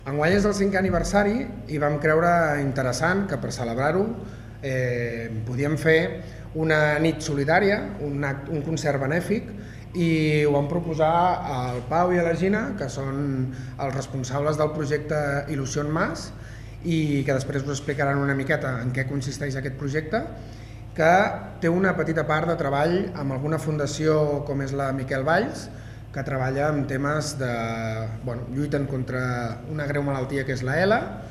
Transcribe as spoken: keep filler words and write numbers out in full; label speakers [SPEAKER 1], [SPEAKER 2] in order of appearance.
[SPEAKER 1] Enguany és el cinquè aniversari i vam creure interessant que per celebrar-ho eh, podíem fer una nit solidària, un, act, un concert benèfic, i ho vam proposar al Pau i a la Gina, que són els responsables del projecte Il·lusió Mas, i que després us explicaran una miqueta en què consisteix aquest projecte, que té una petita part de treball amb alguna fundació com és la Miquel Valls, que treballa amb temes de... Bueno, lluiten contra una greu malaltia que és la E L A,